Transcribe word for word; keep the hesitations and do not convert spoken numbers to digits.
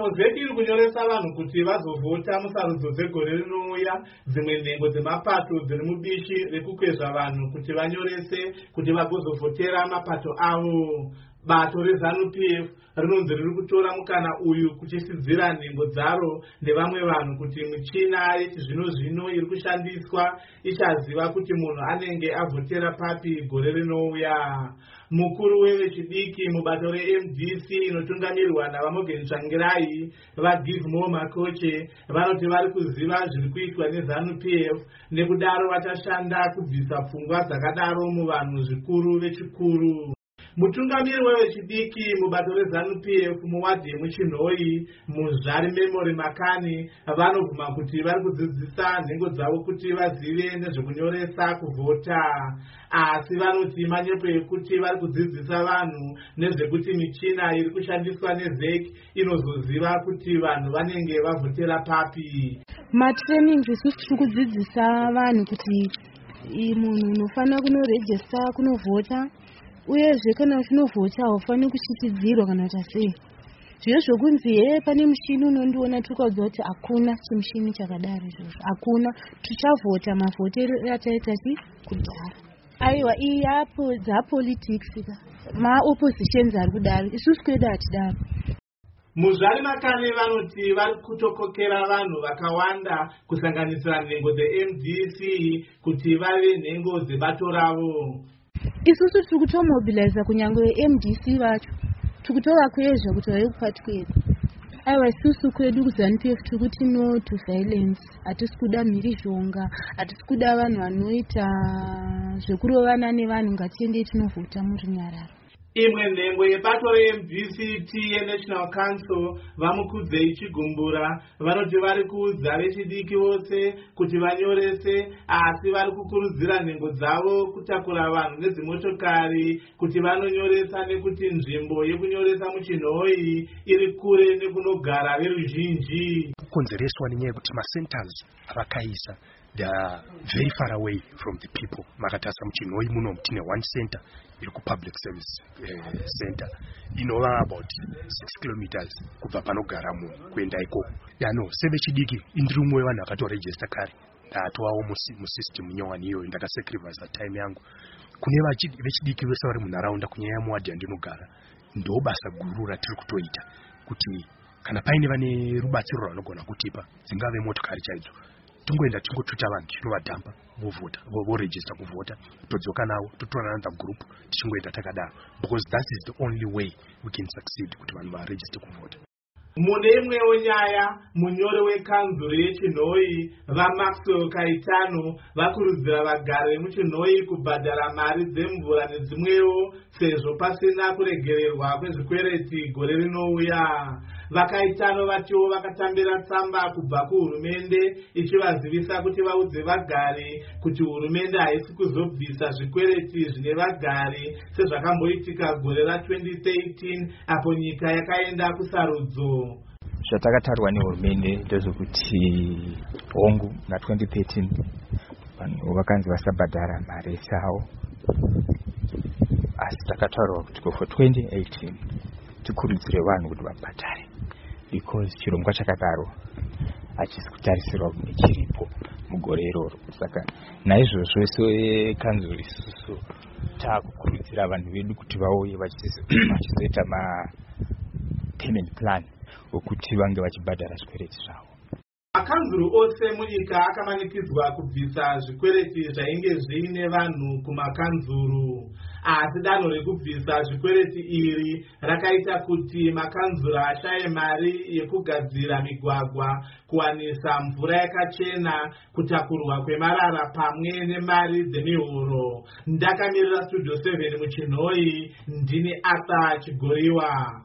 apo zeki iri kunyoresa vanhu kuti vazovhota musarudzo dzegore rinouya, dzimwe nhengo dzemapato dziri mubishi rekukwezva vanhu kuti vanyorese kuti vagozovhotera mapato avo. Bato reZANU-P F rinonzi riri kutora mukana uyu kuchisidzira nhengo dzaro nevamwe vanhu kuti michina yechizvino zvino iri kushandiswa ichaziva kuti munhu anenge avhotera papi gore rinouya. Mukuru wevechidiki mubato re-M D C inotungamirirwa naVamogeni Tsvangirai, vaGive More Makoche, vanoti vari kuziva zviri kuitwa neZANU-P F, nekudaro vachashanda kubvisa pfungwa dzakadaro muvanhu zvikuru vechikuru. Mutungamiri wevechidiki mubato reZANU-P F muwadhi yemuChinhoyi, Muzvari Memory Makani, vanobvuma kuti vari kudzidzisa nhengo dzavo kuti vazive nezvekunyoresa kuvhota. Asi vanoti manyepo ekuti vari kudzidzisa vanhu nezvekuti michina iri kushandiswa neZeki inozoziva kuti vanhu vanenge vavhotera papi. Matraining isusu tiri kudzidzisa vanhu kuti munhu unofanira kunorejista kunovhota, uyezve kana uchinovhota haufani kushitidzirwa kana kuti sei. Zviro zvokunzi he pane mushini unondiona tukaudzwa kuti hakuna chimushini chakadaro izvozvo. Hakuna, tuchavhota mavhotero ataita ti kudhara. Aiwa iyi yapo dzapolitics maoppositions ari kudaro, isusu kwedu hatidaro. Muzvari Makani vanoti vari kutokokera vanhu vakawanda kusanganisira nhengo dze-M D C kuti vave nhengo dzebato ravo. Isusu tiri kutomobiliza kunyange M D C vacho, tiri kutovakwezva kuti vauye kupati kwedu. Aiwa isusu kwedu kuZANU-P F tiri kuti no to violence, hatisi kuda mhirizhonga, hatisi kuda vanhu vanoita zvekurovana nevanhu, ngatiendei tinovhota muri nyararo. Imwe nhengo yebato re-M D C T yeNational Council, Vamukudzei Chigumbura, vanoti vari kuudza vechidiki vose kuti vanyorese, asi vari kukurudzira nhengo dzavo kutakura vanhu nedzimotokari kuti vanonyoresa nekuti nzvimbo yekunyoresa muChinhoyi iri kure nekunogara veruzhinji. Konzereswa nenyaya yekuti macenters avakaisa they are very far away from the people. Makatasa muChinhoyi muno tine one center iri public service uh, center inova about six kilometers kubva panogara munhu kuenda ikoko. Yano sevechidiki indiri umwe wevanhu vakatorejista kare, ndatovawo musystem nyowani iyoyo, ndakasacrifice time yangu. Kune vechidiki vese vari munharaunda kunyanya muwadhi yandinogara, ndo basa guru ratiri kutoita kuti kana paine vane rubatsiro rwanogona kutipa, dzingave motokari chaidzo, tungoenda tingotuta vanhu tinovadhampa vovhota, vorejista kuvhota, todzoka navo totora another group tichingoenda takadaro, because that is the only way we can succeed kuti vanhu varejiste kuvhota. Mune imwewo nyaya, munyori wekanzuro yeChinhoyi vaMaxwell Kaitano vakurudzira vagari vemuChinhoyi kubhadhara mari dzemvura nedzimwewo sezvo pasina kuregererwa kwezvikwereti gore rinouya. VaKaitano vatiwo vakatambira tsamba kubva kuhurumende ichivazivisa kuti vaudze vagari kuti hurumende haisi kuzobvisa zvikwereti zvine vagari sezvakamboitika gore ra-twenty thirteen apo nyika yakaenda kusarudzo. Zvatakatarwa nehurumende ndezvokuti hongu na-twenty thirteen vanhu vakanzi vasabhadhara mari dzavo, asi takatarwa kuti for twenty eighteen tikurudzire vanhu kuti vabhadhare, because chirongwa chakadaro hachisi kutarisirwa kunge chiripo mugore iroro. Saka naizvozvo sekanzuro isusu taakukurudzira vanhu vedu kuti vauye vachizoita ma-payment plan wekuti vange vachibhadhara zvikwereti zvavo. Makanzuro ose munyika akamanikidzwa kubvisa zvikwereti zvainge zviine vanhu kumakanzuro, asi danho rekubvisa zvikwereti iri rakaita kuti makanzuro ashaye mari yekugadzira migwagwa, kuwanisa mvura yakachena, kutakurwa kwemarara pamwe nemari dzemihoro. Ndakamirira Studio seven muChinhoyi, ndini Arthur Chigoriwa.